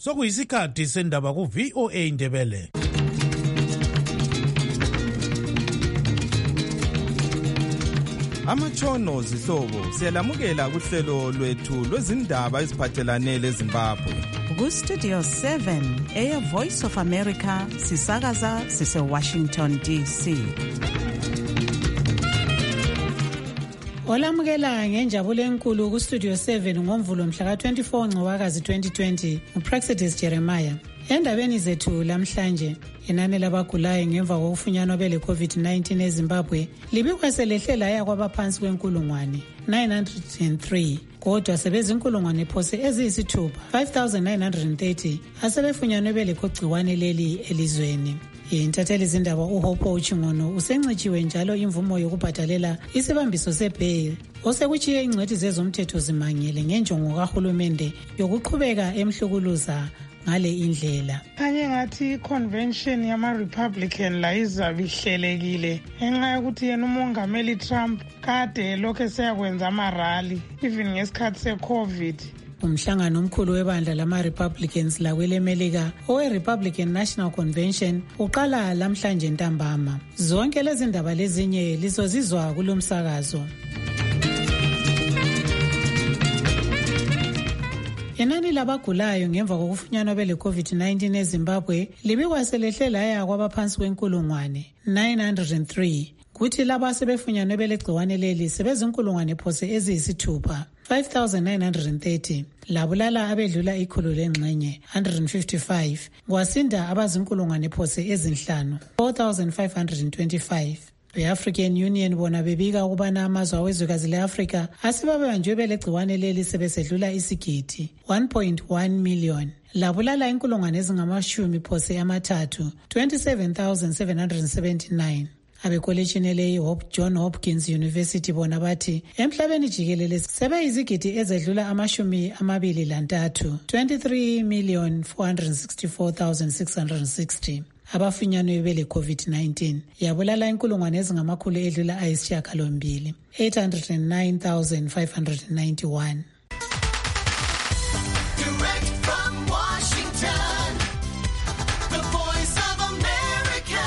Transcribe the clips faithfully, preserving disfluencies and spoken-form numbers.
Sokuyisikhathi sendaba ku V O A Ndebele. Amatshono zihlobo siyalamukela kuhlelo lwethu lwezindaba eziphathelane leZimbabwe. Ku Studio seven eya Voice of America sisakaza sise Washington D C. Olamukela ngenjabulo enkulu ku Studio seven ngomvulo mhla ka twenty-four Ncwakazi twenty twenty uPraxidis Jeremiah. Endabeni zethu lamhlanje inani labagulayo ngemva kokufunyanwa bele COVID nineteen eZimbabwe libikwa selehle laya kwabaphansi kwenkulungwane nine hundred three kodwa sebezinkulungwane phose eziyisithupha five thousand nine hundred thirty asebefunyanwe bele kogciwane leli elizweni. Intatheli zindaba uHopo Uchingono usencitshiwe njalo imvumo yokubhadalela isibambiso sebail osekuchiye ingcwethi zezomthetho zimangele ngenjongo kahulumende yokuqhubeka emhlukuluza ngale indlela. Kanye ngathi convention yama Republican la izabe ihlelekile enxa yokuthi yena umongameli Trump kade lokho eseyakwenza ama rally even ngesikhathi seCovid. Umhlangano omkhulu webandla lama Republicans la kwelemelika owe Republican National Convention uqala lamhlanje ntambama. Zonke lezi ndaba lezinye lizozizwa kulomsakazo. Inani labagulayo ngemva kokufunyanwa bele COVID nineteen eZimbabwe libikwa selehle laya kwabaphansi kwenkulungwane nine hundred three kuthi laba asebefunyanwe bele gciwane leli sebezinkulungwane phose eziyisithupha five thousand nine hundred thirty labulala abedlula ikhulu lengxenye one hundred fifty-five kwasinda abazinkulungwane phose ezinhlanu four thousand five hundred twenty-five. The-African Union bona bebika ukubana amazwe awezwekazi le-Afrika asibabanjwe bele gciwane leli sebesedlula isigidi one point one million labulala inkulungwane ezingamashumi phose amathathu twenty-seven thousand seven hundred seventy-nine. Abekolejini le John Hopkins University bona bathi emhlabeni jikelele sebeyizigidi ezedlula amashumi amabili lantathu twenty-three million four hundred sixty-four thousand six hundred sixty. Abafunyanwe bele COVID nineteen yabulala inkulungwane ezingamakhulu edlula ayisishiyagalombili eight hundred nine thousand five hundred ninety-one. Direct from Washington, the Voice of America,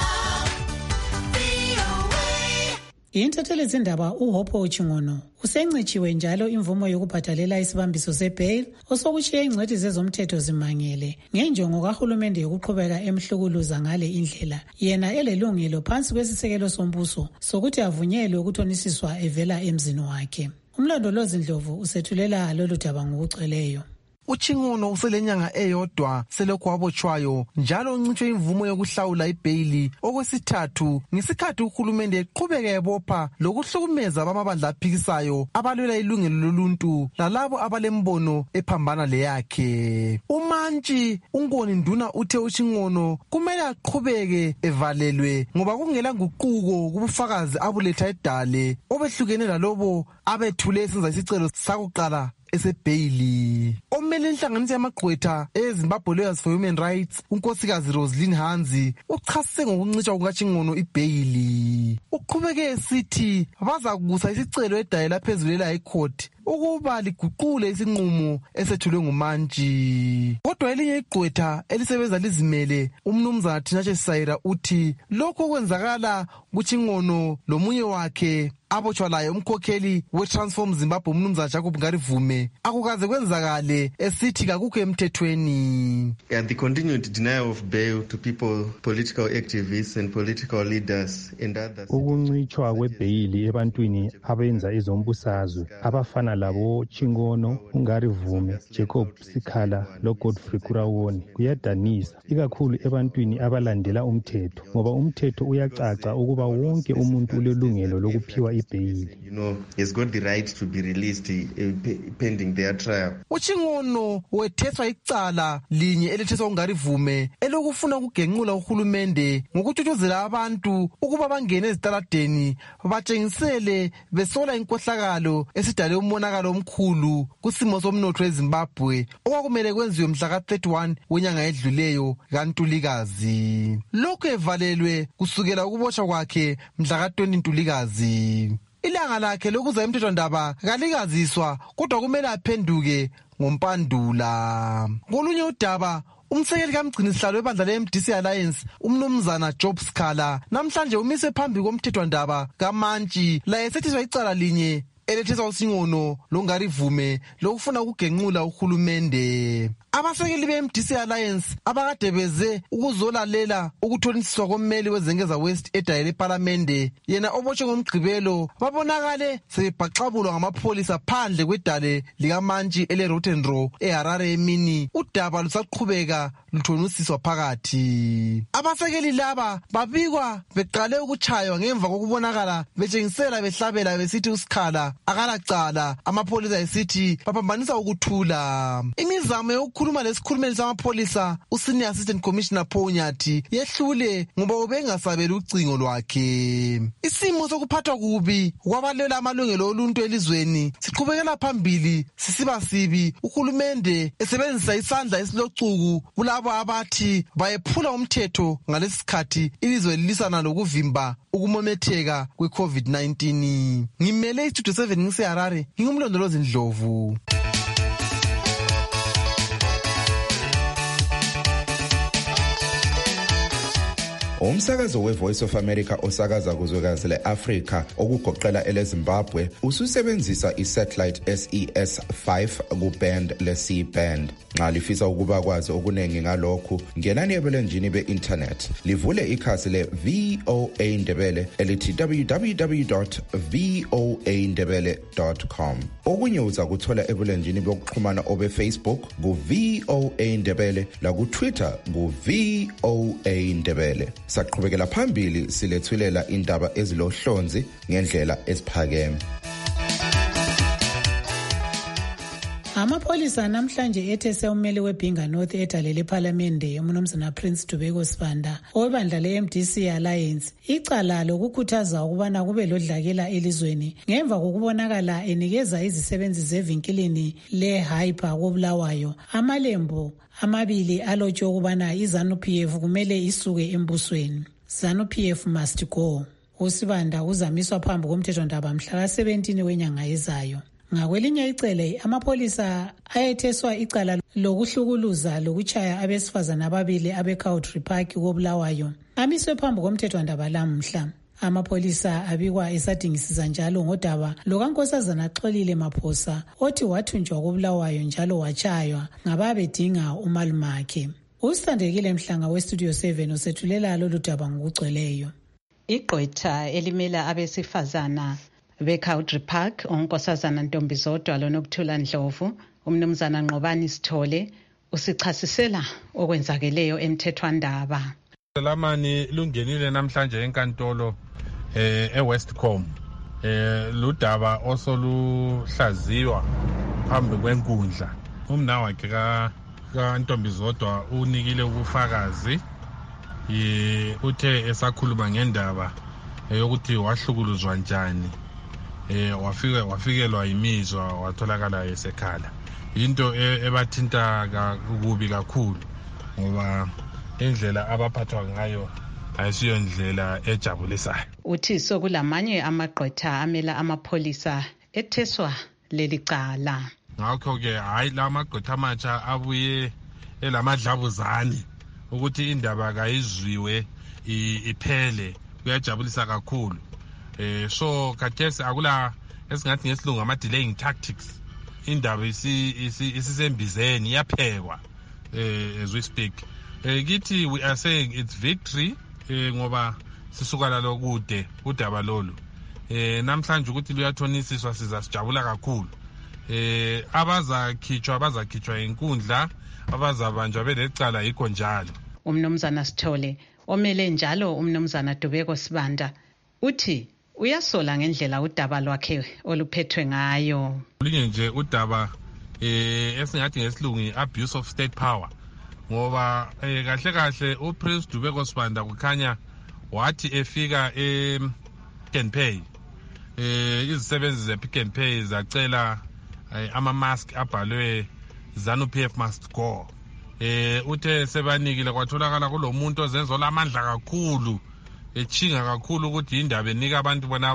V O A. Intatheli zindaba uHopo Uchingono usencitshiwe njalo imvumo yokubhadalela isibambiso sebail osokuchiye ingcwethi zezomthetho zimangele ngenjongo kahulumende yokuqhubeka emhlukuluza ngale indlela yena elelungelo phansi kwesisekelo sombuso sokuthi avunyelwe ukuthonisiswa evela emzini wakhe. Umlondolozi Ndlovu usethulela lolu daba ngokuceleyo. Uchingono uselenyanga eyodwa selokhu wabotshwayo njalo uncitshwe imvumo yokuhlawula ibhaili okwesithathu ngesikhathi uhulumende eqhubeka ebopha lokuhlukumeza abamabandla aphikisayo abalwela ilungelo loluntu lalabo abalembono ephambana leyakhe. uMantshi uNkoni Nduna uthe Uchingono kumele aqhubeke evalelwe ngoba kungela nguquko kubufakazi abuletha edale obehlukene lalobo abethule esenza isicelo sakuqala esebhaili. Omele inhlanganiso yamagqwetha eZimbabwe Lawyers for Human Rights unkosikazi Rosalyn Hanzi uchasise ngokuncitshwa kukaChingono ibhaili. Uqhubeke esithi bazakusa isicelo edayela phezulu le High Court ukuba liguqule isinqumo esethulwe nguMantshi. Kodwa elinye igqwetha elisebenza lizimele umnumzana Tinashe Sayira uthi lokho kwenzakala kuChingono lomunye wakhe abotshwa laye umkhokheli we-Transform Zimbabwe umnumzana Jacob Ngarivume akukaze kwenzakale esithi kakukho emthethweni. And the continued denial of bail to people, political activists and political leaders and others. Ukuncitshwa kwebhaili ebantwini abenza ezombusazwe abafana labo Chingono, Ngarivume, Jacob Sikhala lo Godfrey Kurawoni kuyadanisa ikakhulu ebantwini abalandela umthetho ngoba umthetho uyacaca ukuba wonke umuntu ulelungelo lokuphiwa ibhaili. You know, he's got the right to be released uh, pending their trial. Uchingono wetheswa icala linye eletheswa uNgarivume elokufuna ukugenqula uhulumende ngokutshotshozela abantu ukuba bangene ezitaladeni batshengisele besola inkohlakalo esidale umonakalo omkhulu kusimo somnotho eZimbabwe okwakumele kwenziwe mhla ka thirty-one wenyanga edluleyo kaNtulikazi. Lokho evalelwe kusukela ukubotshwa kwakhe mhla ka twenty Ntulikazi. ilanga lakhe lokuza emthethwandaba kalikaziswa kodwa kumele aphenduke ngompandula. Kolunye udaba, umsekeli kamgcinisihlalo webandla le-M D C Alliance umnumzana Job Sikhala namhlanje umise phambi komthethwandaba kaMantshi la esethiswa icala linye eletheswa usingono longarivume lokufuna ukugenqula uhulumende. Abasekeli be-M D C Alliance abakade beze ukuzolalela ukuthonisiswa kommeli weZengeza West edayele eParliamente yena obotshwe ngomgqibelo babonakale sebebhaxabulwa ngamapholisa phandle kwedale likaMantshi ele-Rotenro eHarare emini. Udaba lusaqhubeka luthonisiswa phakathi. Abasekeli laba babikwa beqale ukutshaywa ngemva kokubonakala betshengisela behlabela besithi uSikhala akalacala, amapholisa esithi baphambanisa ukuthula. Imizamo yokukhuluma lesikhulumeli samapholisa uSenior Assistant Commissioner Paul Nyathi yehlule ngoba ubengasabeli ucingo lwakhe. Isimo sokuphathwa kubi kwabalela amalungelo oluntu elizweni siqhubekela phambili sisiba sibi, uhulumende esebenzisa isandla esilocuku kulabo abathi bayephula umthetho ngalesikhathi ilizwe lilisana lokuvimba ukumemetheka kwe-COVID nineteen. Ngimele istudio seven ngiseHarare, ngingumlondolozi Ndlovu. Umsakazo we-Voice of America osakaza kuzwekazi le-Afrika okugoqela ele-Zimbabwe ususebenzisa i-satellite S E S five ku-band le-C-band. Nxa lifisa ukuba kwazi okuningi ngalokhu, ngenani ebulenjini be-internet livule ikhasi le-V O A Ndebele elithi w w w dot voa ndebele dot com. Okunye uza kuthola ebulenjini bokuxhumana obe-Facebook ku-V O A Ndebele laku-Twitter ku-V O A Ndebele. Saqhubekela phambili silethulela indaba ezilohlonzi ngendlela esiphakeme. Amapholisa namhlanje ethese ummeli weBhinga North edalele eParliamente umnumzana Prince Dubeko Sibanda owebandla le-M D C Alliance icala lokukhuthaza ukubana kube lodlakela elizweni ngemva kokubonakala enikeza izisebenzi zevinkilini le-Hyper koBulawayo amalembu amabili alotshwe ukubana iZANU P F kumele isuke embusweni. ZANU P F must go. uSibanda uzamiswa phambi komthethwandaba mhla ka-seventeen wenyanga ezayo. Ngakwelinye icele amapholisa ayetheswa icala lokuhlukuluza lokutshaya abesifazana ababili abe-Cowdrey Park koBulawayo amiswe phambi komthethwandaba lamhla. Amapholisa abikwa esadingisisa njalo ngodaba lokankosazana Xolile Maphosa othi wathunjwa koBulawayo njalo watshaywa ngababedinga umalumakhe. Usithandekile Mhlanga westudio seven usethulela lolu daba ngokugcweleyo. Igqwetha elimela abesifazana beCowdrey Park onkosazana Ntombizodwa loNokuthula Ndlovu umnumzana Nqobani Sithole usichasisela okwenzakeleyo emthethwandaba. Lamani lungenile namhlanje enkantolo eh eWestcom eh ludaba osoluhlaziywa phambi kwenkundla. Umna wakhe ka kaNtombizodwa unikile ubufakazi eh uthe esakhuluma ngendaba yokuthi wahlukuluzwa njani eh wafika wafikelwa imizwa watholakala esekhala. Into ebathinta kubi kakhulu ngoba indlela abaphathwa ngayo ayisiyo indlela ejabulisayo. Uthi sokulamanye amagqwetha amela amapholisa etheswa leli cala. Ngakho ke hayi lamagqwetha amatsha abuye elamadlabuzane ukuthi indaba kayizwiwe iphele kuyajabulisa kakhulu. Eh so kathesi akula esingathi ngesilungu ama delaying tactics. Indaba isi isisembizeni yaphekwa eh as we speak. Eh kithi we are saying it's victory eh ngoba sisukala lokude udaba lolu. Eh namhlanje ukuthi luyathonisiswa sizasijabula kakhulu. Eh abazakhitshwa abazakhitshwa inkundla abazabanjwa belecala yikho njalo. Umnumzana Sithole omele njalo umnumzana Dubeko Sibanda uthi uyasola ngendlela udaba lwakhe oluphethwe ngayo. Linye nje udaba eh esingathi ngesilungu abuse of state power ngoba eh kahle kahle uPrince Dubeko Sibanda kukhanya wathi efika e Pick n Pay eh izisebenzi ze Pick n Pay zacela ama mask abhalwe ZANU P F must go. Eh uthe sebanikile kwatholakala kulomuntu ozenzo lamandla kakhulu echinga kakhulu ukuthi indaba enika abantu bonaba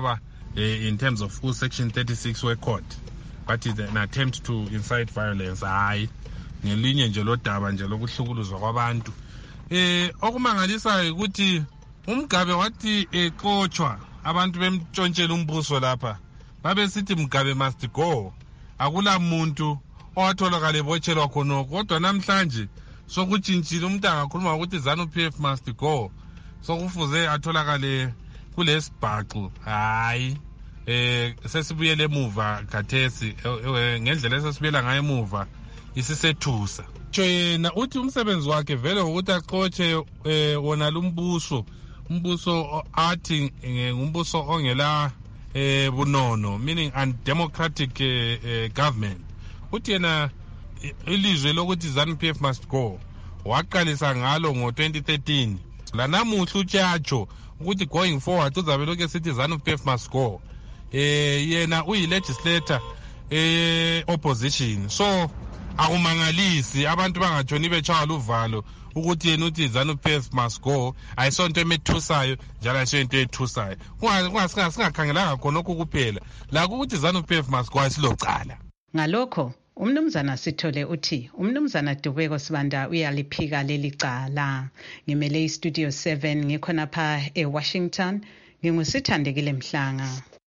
uh, in terms of section thirty-six we-court, but it's an attempt to incite violence. Hayi ngelinye nje lodaba nje lokuhlukuluzwa kwabantu. Eh okumangalisayo ukuthi uMgabe wathi exochwa abantu bemtshontshela umbuso lapha. Babe sithi Mugabe must go. Akula muntu owatholakala ebotshelwa khona kodwa namhlanje sokutshintshile umuntu angakhuluma ukuthi ZANU-P F must go. Sokufuze atholakale kulesibhaxu. Hayi eh sesibuyele emuva khathesi ngendlela esesibuyela ngayo emuva isisethusa. Yena uthi umsebenzi wakhe vele ukuthi aqotshe wona lumbuso umbuso athi ngumbuso ongela eh bunono, meaning undemocratic uh, government. Uthi yena ilizwe lokuthi ZANU-P F must go waqalisa ngalo ngo twenty thirteen. La namuhla utshatsho ukuthi going forward uzabe lokho esithi ZANU-P F must go. Eh yena uyi legislator eh opposition. So akumangalisi abantu bangatshoni betshaya uvalo ukuthi yena uthi ZANU-P F must go ayisonto emethusayo njalo ayisonto ethusayo. Kungasinga singakhangelanga khona lokho kuphela la ukuthi ZANU-P F must go asilocala. Ngalokho umnumzana Sithole uthi umnumzana Dubeko Sibanda uyaliphika leli cala. Ngimele iStudio seven ngikhona pha eWashington, ngingusithandekile Mhlanga.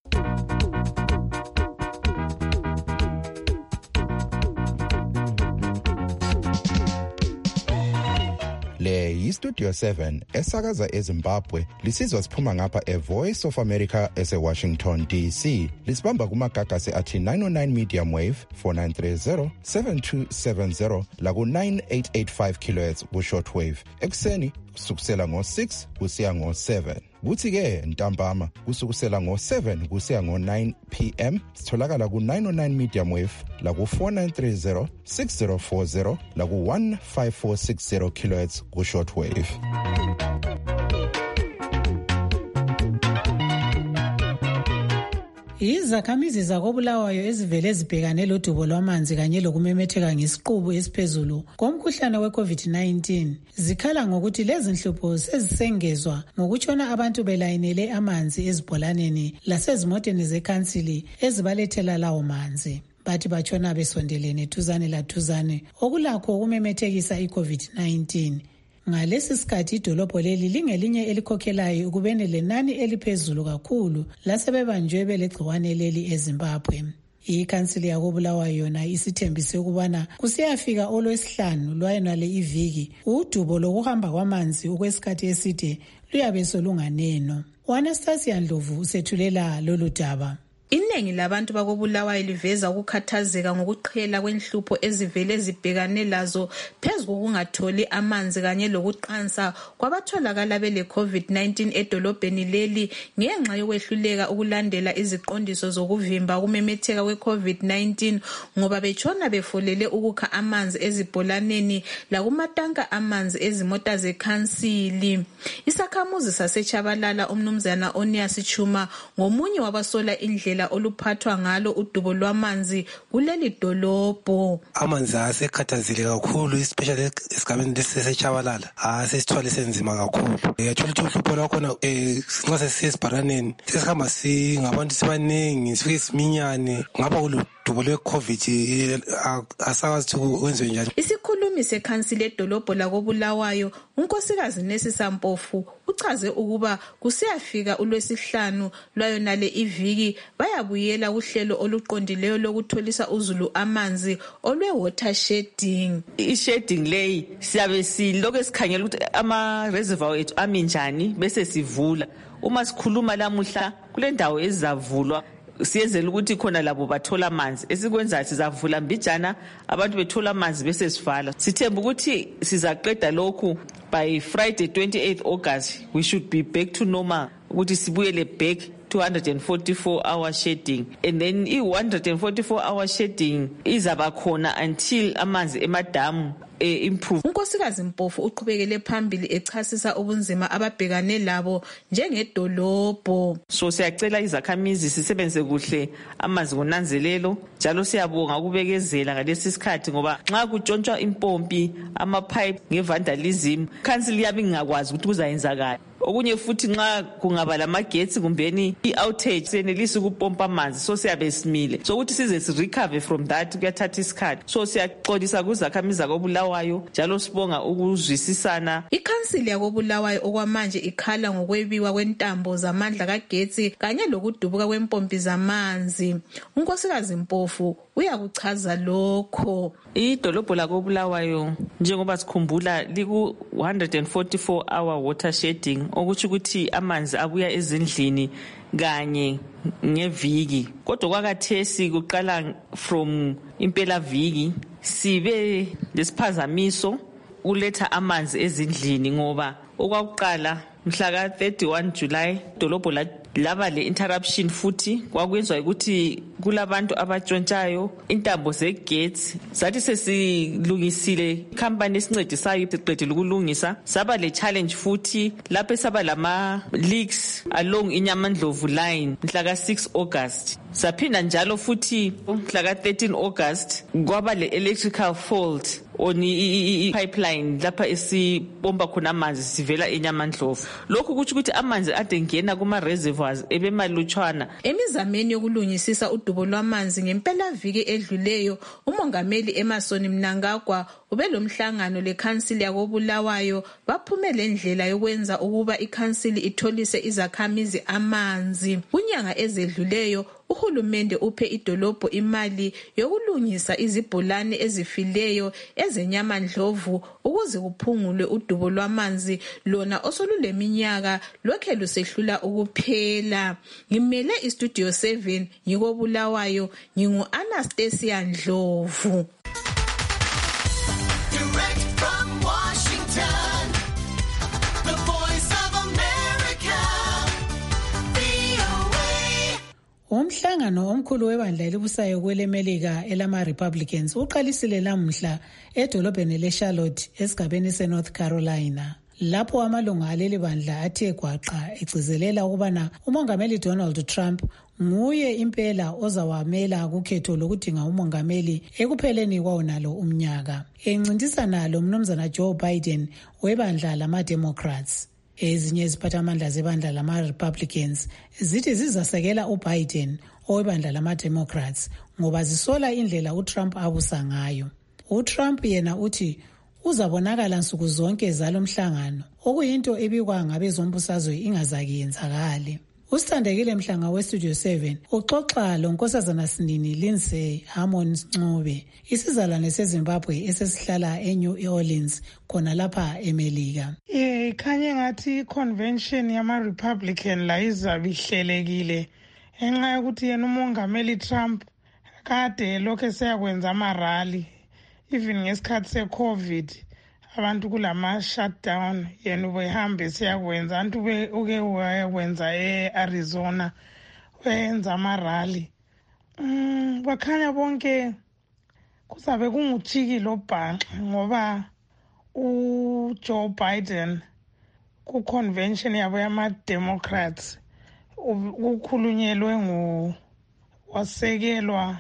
Le yiStudio seven esakaza eZimbabwe lisizwa siphuma ngapha eVoice of America eseWashington D C. Lisibamba kumagagasi athi nine oh nine medium wave four nine three zero seven two seven zero la ku nine eight eight five kilohertz ku shortwave. Ekseni kusukusela ngo six kusiya ngo seven. Kuthi ke ntambama kusukusela ngo seven kusiya ngo nine p m sitholakala ku nine oh nine medium wave la ku four nine three zero six zero four zero la ku one five four six zero kilohertz ku shortwave. Izakhamizi zakobulawayo ezivele ezibhekane lodubo lwamanzi kanye lokumemetheka ngesiqubu esiphezulu komkhuhlane we-COVID nineteen zikhala ngokuthi lezi nhlupho sezisengezwa ngokutshona abantu belayinele amanzi ezibholaneni lasezimoteni zekhansili ezibalethela lawo manzi. Bathi batshona besondelene thuzane lathuzane okulakho ukumemethekisa i-COVID nineteen. Ngalesi sikhathi idolobho leli lingelinye elikhokhelayo ukubene lenani eliphezulu kakhulu lasebebanjwe belegciwane leli eZimbabwe. Ikhansili yakobulawayo yona isithembise ukubana kusiyafika olwesihlanu lwayonale iviki udubo lokuhamba kwamanzi okwesikhathi eside luyabe solunganeno. uAnastasia Ndlovu usethulela lolu daba. Iningi labantu bakobulawayo liveza ukukhathazeka ngokuqhela kwenhlupho ezivele zibhekane lazo phezu kokungatholi amanzi kanye lokuqansa kwabatholakala bele COVID nineteen edolobheni leli ngenxa yokwehluleka ukulandela iziqondiso zokuvimba ukumemetheka kwe-COVID nineteen ngoba betshona befolele ukukha amanzi ezibholaneni lakumatanka amanzi ezimota zekhansili. Isakhamuzi saseChabalala umnumzana Onias Chuma ngomunye wabasola indlela oluphathwa ngalo udubo lwamanzi kuleli dolobho. Amanzi asekhathazile kakhulu especially esigabeni leseChabalala asesithwale senzima kakhulu. Yathola ukuthi uhlupho lwakhona eh nxa sesibharaneni sesihamba singabantu sibaningi sifike siminyane ngaba uludubo lwe-COVID asawazi ukuthi wenziwe njani. Isikhulumi sekhansili edolobho lakobulawayo unkosikazi Nesi Sampofu uchaze ukuba kusiyafika ulwesihlanu lwayonale iviki bayabuyela uhlelo oluqondileyo lokutholisa uzulu amanzi olwe water shedding. I-shedding leyi siyabe silokho esikhangela ukuthi ama reservoir ethu ami njani bese sivula. Uma sikhuluma lamuhla kule ndawo ezavulwa siyenzela ukuthi khona labo bathola amanzi. Esikwenza sizavula mbijana abantu bethola amanzi bese sivala. Sithemba ukuthi sizaqeda lokhu by Friday twenty-eighth August we should be back to normal ukuthi sibuyele back two hundred forty-four hour shedding, and then i-one hundred forty-four hour shedding izaba khona until amanzi emadamu improve. Unkosikazi Mpofu uqhubekele phambili echasisa ubunzima ababhekane labo njengedolobho. So siyacela izakhamizi sisebenze kuhle amanzi ngonanzelelo njalo siyabonga ukubekezela ngalesi sikhathi ngoba nxa kutshontshwa impompi ama pipe ngevandalism council yabe ingakwazi ukuthi kuzayenzakala. okunye futhi nxa kungaba lamagetsi kumbeni i-outage senelisa ukupompa amanzi so siyabe simile so ukuthi size sirecover from that kuyathatha isikhathi so siyaxolisa kuzakhamizi zakobulawayo njalo sibonga ukuzwisisana. Ikhansili yakobulawayo okwamanje ikhala ngokwebiwa kwentambo zamandla kagetsi kanye lokudubuka kwempompi zamanzi. uNkosikazi Mpofu uyakuchaza lokho. Idolobho lakobulawayo njengoba sikhumbula liku one hundred forty-four hour water shedding okuthi ukuthi amanzi abuya ezindlini kanye ngeviki kodwa kwakathesi kuqala from impela viki sibe lesiphazamiso uletha amanzi ezindlini ngoba okwakuqala mhla ka thirty-one July dolobho laba le interruption futhi kwakwenziwa ukuthi kulabantu abatshontshayo intambo zegets sathi sesilungisile ikhampani esincedisayo siqedile ukulungisa saba le challenge futhi lapho saba lama leaks along iNyamandlovu line mhla ka six August saphinda njalo futhi mhla ka thirteen August kwaba le electrical fault on i-pipeline lapha esipompa khona amanzi sivela eNyamandlovu. Lokhu kuthi ukuthi amanzi ade ngena kuma reservoirs ebemalutshwana. Emizameni yokulungisisa udubo lwamanzi ngempela viki edluleyo umongameli Emerson Mnangagwa ubelomhlangano lekhansili yakobulawayo baphumele indlela yokwenza ukuba ikhansili itholise izakhamizi amanzi. Kunyanga ezedluleyo uhulumende uphe idolobho imali yokulungisa izibholane ezifileyo ezeNyamandlovu ukuze kuphungulwe udubo lwamanzi lona osoluleminyaka lokhe lusehlula ukuphela. Ngimele istudio seven ngikobulawayo ngingu Anastasia Ndlovu. Direct from Washington, the voice of America, V O A. Umhlangano omkhulu webandla elibusayo kwelemelika elama Republicans uqalisile lamuhla edolobheni leCharlotte esigabeni seNorth Carolina. Lapho amalungu aleli bandla athe gwaqa egcizelela ukubana umongameli Donald Trump nguye impela ozawamela kukhetho lokudinga umongameli ekupheleni kwawonalo umnyaka. Encintisana lo mnumzana Joe Biden webandla lama Democrats. Ezinye iziphathamandla zebandla lama Republicans zithi zizasekela uBiden owebandla lama Democrats ngoba zisola indlela uTrump abusa ngayo. uTrump yena uthi uzabonakala nsuku zonke zalomhlangano okuyinto ebikwa ngabezombusazwe ingazakiyenzakali. Usithandekile Mhlanga weStudio seven uxoxa lonkosazana Sindini Lindsay Harmon Ncube isizalwane seZimbabwe esesihlala eNew Orleans khona lapha eMelika. Eh khanye ngathi convention yama Republican la izabihlelekile enxa yokuthi yena umongameli Trump kade lokho seyakwenza ama rally even ngesikhathi seCovid abantu kulama shutdown yena ubehambe siyakwenza antu uke wakwenza eArizona wenza ama rally mm bakhanya bonke kuzabe kunguchiki lobhanqa ngoba uJoe Biden ku convention yabo yama Democrats ukukhulunyelwe ngu wasekelwa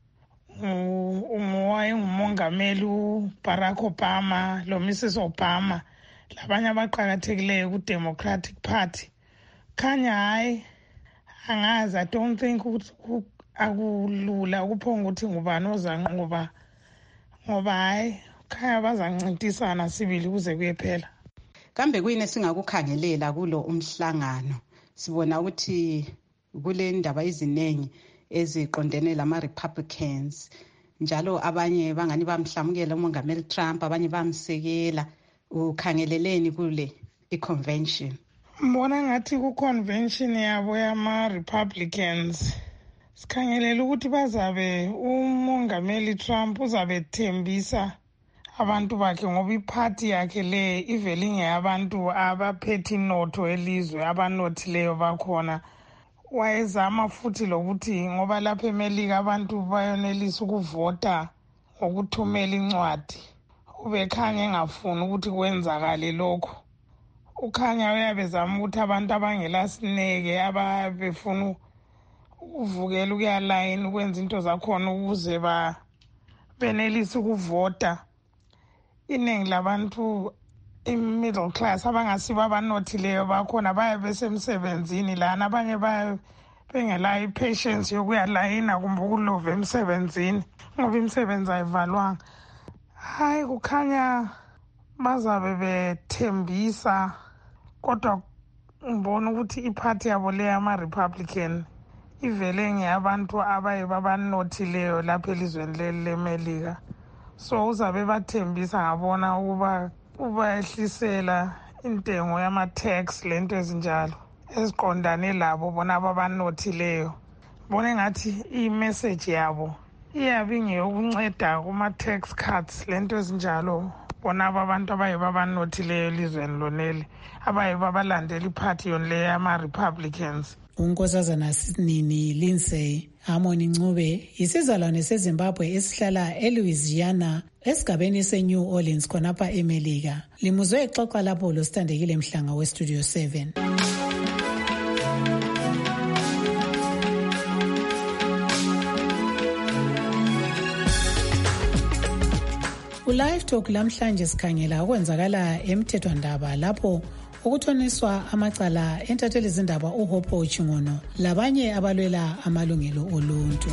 ngumongameli uBarack Obama lo Missus Obama labanye abaqhakathekileyo ku Democratic Party. Khanya hayi angazi, I don't think ukuthi akulula ukuphonga ukuthi ngubani ozanqoba ngoba hayi khaya bazancintisana sibili kuze kuyephela. Kambe kuyini singakukhangelela kulo umhlangano? Sibona ukuthi kule ndaba izinengi eziqondene lama Republicans njalo abanye bangani bamhlamukela umongameli Trump abanye bamsekela. Ukhangeleleni kule i-convention? Mbona ngathi ku convention yabo yama Republicans sikhangelela ukuthi bazabe umongameli Trump uzabe thembisa abantu bakhe ngoba iparty yakhe le ivele ngeyabantu abaphethe inotho elizwe abanothileyo bakhona. Wayezama futhi lokuthi ngoba lapha eMelika abantu bayonelisa ukuvota ngokuthumela incwadi. Ubekhanya engafuni ukuthi kwenzakale lokho. Ukhanya uyabezama ukuthi abantu abangelasineke ababefuna ukuvukela ukuya line ukwenza into zakhona ukuze ba benelisa ukuvota. Iningi labantu i-middle class abangasibo abanothileyo bakhona baye besemsebenzini lana abanye baye bengelayo i-patience yokuyalayina kumbe ukulova emsebenzini ngoba imisebenzi ayivalwanga. Hayi kukhanya bazabe bethembisa kodwa ngibona ukuthi iphathi yabo le yama-Republican ivele ngeyabantu abaye babanothileyo lapha elizweni leli leMelika. So uzabe bathembisa ngabona ukuba ubayehlisela intengo yama-tax lento ezinjalo eziqondane labo bona ababanothileyo. Bona ngathi i-message yabo iyabe ingeyokunceda kuma-tax cuts lento ezinjalo bona abantu abaye babanothileyo elizweni loneli abaye babalandela iphathi yonle yama-Republicans. unkosazana Sinini Lindsay Harmony Ncube isizalwane seZimbabwe esihlala eLouisiana esigabeni seNew Orleans khonapha eMelika. Limuzwe exoxa lapho loSithandekile Mhlanga weStudio seven. Live Talk lamhlanje sikhangela okwenzakala eMthethwandaba lapho ukuthoniswa amacala entatheli izindaba uHopho Chingono labanye abalwela amalungelo oluntu.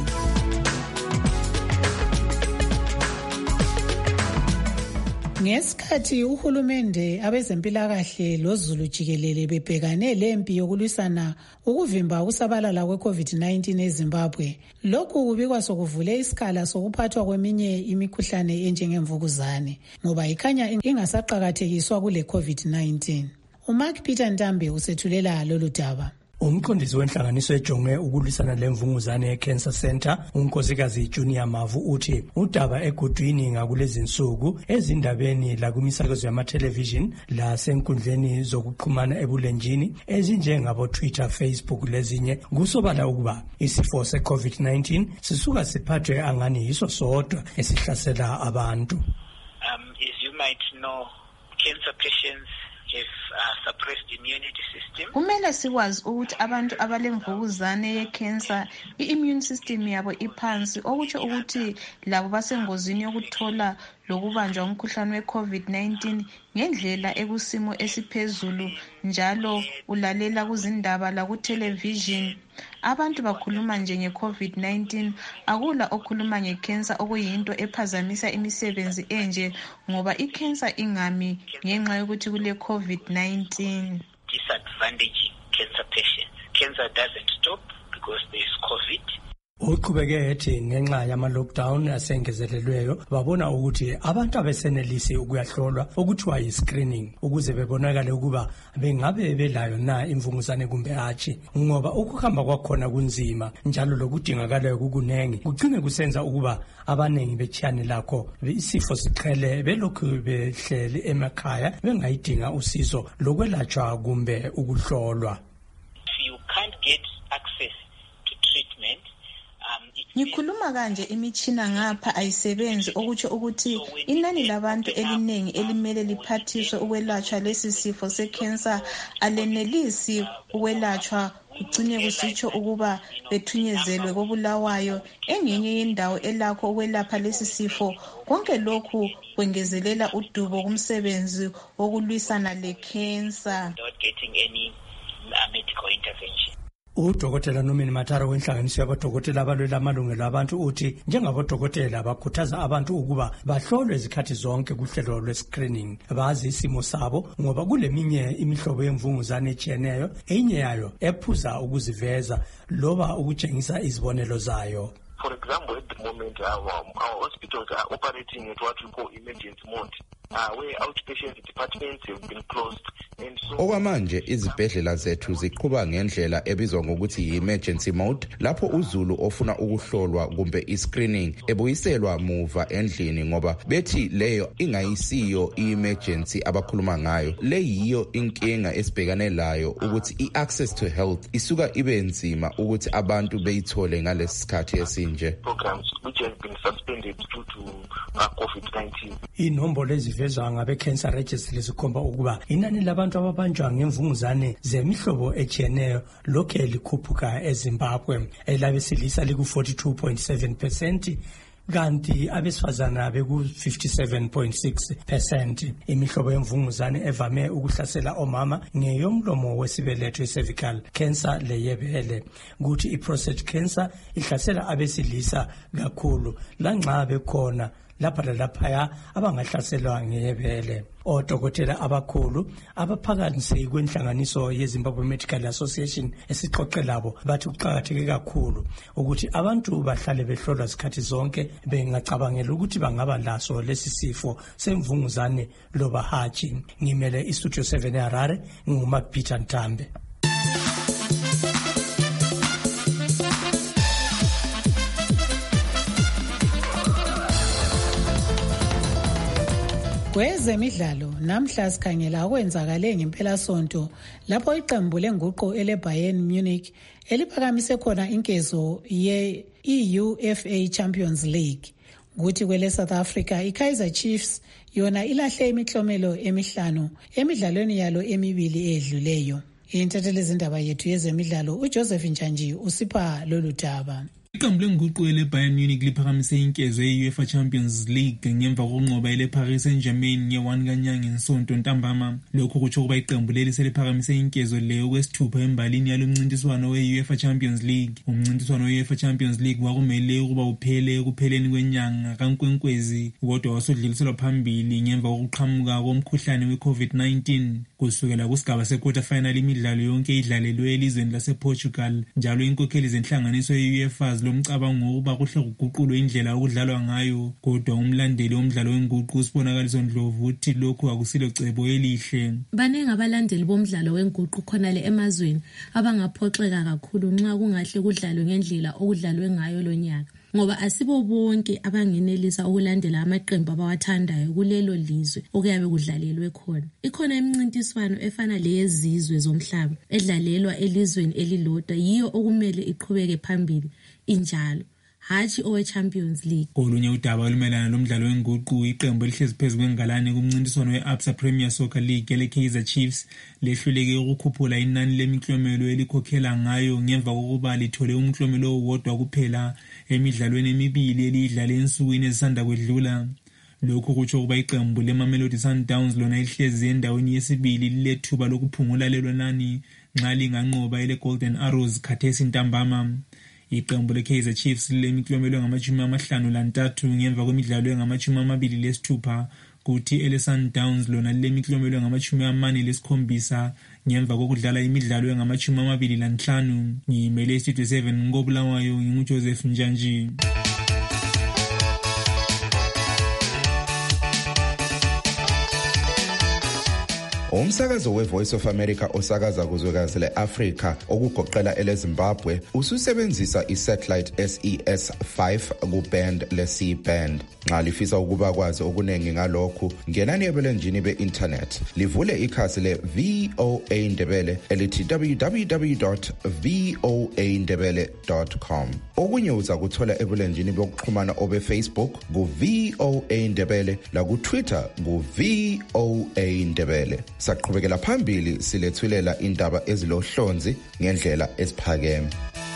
Ngesikhathi uhulumende abezempilakahle loZulu jikelele bebhekane lempi yokulwisana ukuvimba ukusabalala kwe-COVID nineteen eZimbabwe, lokhu kubikwa sokuvule isikhala sokuphathwa kweminye imikhuhlane enjengemvukuzane ngoba ikhanya ingasaqakathekiswa kule COVID nineteen. uMark Peter Ntambe usethulela lolu daba. Umqondisi wenhlanganiso ejonge ukulwisana lemvunguzane eCancer Center, unkosikazi Junior Mavu uthi udaba egudwini ngakulezi insuku ezindabeni la kumisakazo yama-television la senkundleni zokuxhumana ebulenjini ezinjengabo Twitter, Facebook lezinye kusobala ukuba isifo se-COVID nineteen sisuka siphathwe angani yiso sodwa esihlasela abantu. Um, as you might know, cancer patients have uh, suppressed immunity system. Kumele sikwazi ukuthi abantu abalemvukuzane yecancer i-immune system yabo iphansi, okutsho ukuthi labo basengozini yokuthola lokubanjwa umkhuhlane we-COVID nineteen ngendlela ekusimo esiphezulu. Njalo ulalela kuzindaba la ku-television abantu bakhuluma nje nge-COVID nineteen, akula okhuluma ngecancer okuyinto ephazamisa imisebenzi enje ngoba icancer ingami ngenxa yokuthi kule COVID nineteen. Disadvantaging cancer patients. Cancer doesn't stop because there is COVID. Uqhubeke ethi ngenxa yama-lockdown asengezelelweyo babona ukuthi abantu abesenelisi ukuyahlolwa okuthiwa yi-screening ukuze bebonakale ukuba bengabe belayo na imvunguzane kumbe hatshi, ngoba ukuhamba kwakhona kunzima njalo lokudingakalayo kukunengi kugcine kusenza ukuba abanengi betshiyane lakho isifo siqhele belokhu behleli emakhaya bengayidinga usizo lokwelatshwa kumbe ukuhlolwa. You can't get access to treatment. Ngikhuluma kanje imitshina ngapha ayisebenzi, okutsho ukuthi inani labantu eliningi elimele liphathiswe ukwelatshwa lesi sifo secancer alenelisi ukwelatshwa, kugcine kusitsho ukuba bethunyezelwe koBulawayo engenye yendawo elakho ukwelapha lesi sifo. Konke lokhu kwengezelela udubo kumsebenzi wokulwisana lecancer. Not getting any uh, medical intervention. Udokotela Nomini Matara wenhlanganiso yabodokotela abalwela amalungelo abantu uthi njengabodokotela bakhuthaza abantu ukuba bahlolwe izikhathi zonke kuhlelo lwe-screening, bazi isimo sabo ngoba kuleminye imihlobo yemvunguzane etshiyeneyo, enye yayo ephuza ukuziveza loba ukutshengisa izibonelo zayo. For example, at the moment, our, our hospitals are operating at what we call emergency mode, uh, where outpatient departments have been closed. And so okwamanje izibhedlela zethu ziqhuba ngendlela ebizwa ngokuthi yi-emergency mode, lapho uZulu ofuna ukuhlolwa kumbe i-screening ebuyiselwa muva endlini ngoba bethi leyo ingayisiyo i-emergency abakhuluma ngayo. Le yiyo inkinga esibhekane layo ukuthi i-access to health isuka ibe nzima ukuthi abantu beyithole ngalesi sikhathi esinje. Programs which have been suspended due to uh, COVID nineteen. Inombolo ezivezwa ngabe-Cancer Registry zikhomba ukuba inani labantu ababanjwa ngemvunguzane zemihlobo etshiyeneyo lokhe likhuphuka eZimbabwe, elabesilisa liku forty-two point seven percent kanti abesifazana beku fifty-seven point six percent. Imihlobo yemvunguzane evame ukuhlasela omama ngeyomlomo wesibeletho cervical cancer leyebele, kuthi i-prostate cancer ihlasela abesilisa kakhulu lanxa bekhona lapha lalaphaya abangahlaselwa ngeyebele. Odokotela abakhulu abaphakamise kwenhlanganiso yeZimbabwe Medical Association esixoxe labo bathi kuqakatheke kakhulu ukuthi abantu bahlale behlolwa izikhathi zonke bengacabangela ukuthi bangaba laso lesi sifo semvunguzane loba hatshi. Ngimele iStudio seven eHarare, nguMapeter Ntambe. Kwezemidlalo namhla sikhangela okwenzakale ngempela sonto lapho iqembu lenguqu eleBayern Munich eliphakamise khona inkezo ye-E U F A Champions League. Kuthi kwele South Africa iKaizer Chiefs yona ilahle imiklomelo emihlanu emidlalweni yalo emibili edluleyo. Intatheli izindaba yethu yezemidlalo uJoseph Njanji usipha lolu daba. Iqembu lenguqu eleBayern Munich liphakamise inkezo ye-UEFA Champions League ngemva kokunqoba eleParis Saint-Germain nge-one kaNyanga ngesonto ntambama. Lokhu kutsho ukuba iqembu leli seliphakamise inkezo leyo kwesithupha embalini yalo mncintiswano we-UEFA Champions League. Umncintiswano we-UEFA Champions League wakumele ukuba uphele ekupheleni kwenyanga kaNkwenkwezi, kodwa wasudluliselwa phambili ngemva kokuqhamuka komkhuhlane we-COVID nineteen. Kusukela kusigaba se-quarter final imidlalo yonke idlalelwe elizweni lasePortugal, njalo inkokheli zenhlanganiso ye-UEFA lomcabango ngokuba kuhle kuguqulwe indlela okudlalwa ngayo, kodwa umlandeli womdlalo wenguqu usibonakaliso Ndlovu uthi lokhu akusilo cebo elihle. Baningi abalandeli bomdlalo wenguqu khona le emazweni abangaphoxeka kakhulu nxa kungahle kudlalwe ngendlela okudlalwe ngayo lo nyaka, ngoba asibo bonke abangenelisa ukulandela amaqembu abawathandayo kulelo lizwe okuyabe kudlalelwe khona. Ikhona imincintiswano efana leyezizwe zomhlaba edlalelwa elizweni elilodwa, yiyo okumele iqhubeke phambili injalo, hatshi owe Champions League. Kolunye udaba olumelana lomdlalo wenguqu, iqembu elihlezi phezu kwengalane kumncintiswano we-Absa Premier Soccer League ele-Kaizer Chiefs lehluleke ukukhuphula inani lemiklomelo elikhokhela ngayo ngemva kokuba lithole umklomelo owodwa kuphela emidlalweni emibili elidlale ensukwini ezisanda kwedlula. Lokhu kutsho ukuba iqembu leMamelodi Sundowns lona lihlezi endaweni yesibili lilethuba lokuphungula lelo nani nxa linganqoba ele-Golden Arrows khathesi ntambama. Iqembu leKaizer Chiefs lemiklomelo ngamashumi amahlanu lantathu ngemva kwemidlalo engamashumi amabili lesithupha, kuthi ele-Sundowns lona lemiklomelo ngamashumi amane lesikhombisa ngemva kokudlala imidlalo engamashumi amabili lanhlanu. Ngimele iStudio seven ngobulawayo nginguJoseph Njanji. Umsakazo we-Voice of America osakaza kuzwekazi le-Afrika okugoqela ele-Zimbabwe ususebenzisa i-satellite S E S five ku-band le-C band. Nxa lifisa ukuba kwazi okuningi ngalokhu, ngenani ebulenjini be-internet livule ikhasi le-V O A Ndebele elithi w w w dot v o a ndebele dot com. Okunye uza kuthola ebulenjini bokuxhumana obe-Facebook ku-V O A Ndebele laku-Twitter ku-V O A Ndebele. Saqhubekela phambili silethulela indaba ezilohlonzi ngendlela esiphakeme.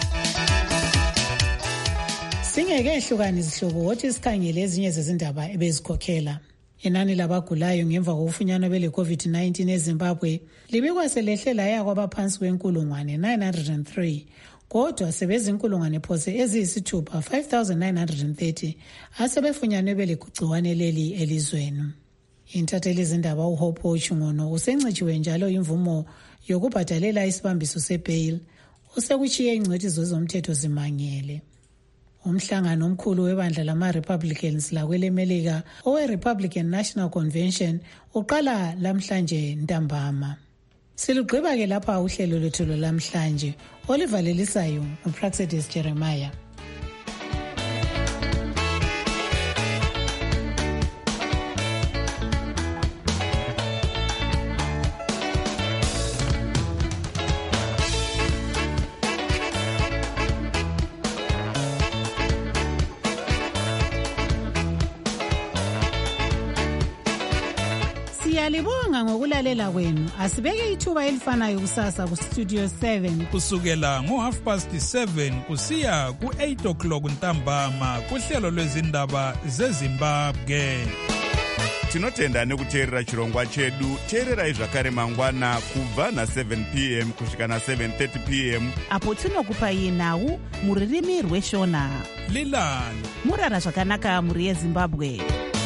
Singekehlukani izihlobo wothi sikhangele ezinye zezindaba ebezikhokhela. Inani labagulayo ngemva kokufunyanwa bele COVID nineteen eZimbabwe libikwa selehle laya kwabaphansi kwenkulungwane nine hundred three, kodwa sebezinkulungwane phose eziyisithupha five thousand nine hundred thirty asebefunyanwe bele gciwane leli elizweni. Intatheli izindaba uHope Ochungono usencitshiwe njalo imvumo yokubhadalela isibambiso sebail usekuchiye ingcwethi zezomthetho zimangele. Umhlangano omkhulu webandla lama-Republicans lakwelemelika owe-Republican National Convention uqala lamhlanje ntambama. Silugqiba-ke lapha uhlelo lwethu lamhlanje olivalelisayo uPraxedis Jeremiah. Siyalibonga ngokulalela kwenu. Asibeke ithuba elifanayo kusasa kustudio seven. Kusukela ngo half past seven kusiya ku eight o'clock ntambama kuhlelo lwezindaba zeZimbabwe. Tinotenda nekuteerera chirongwa chedu. Teererai zvakare mangwana kubva na seven p m kusvika na seven thirty p m apo tinokupai nhau muririmi rweshona. Lilani murara zvakanaka muri yeZimbabwe.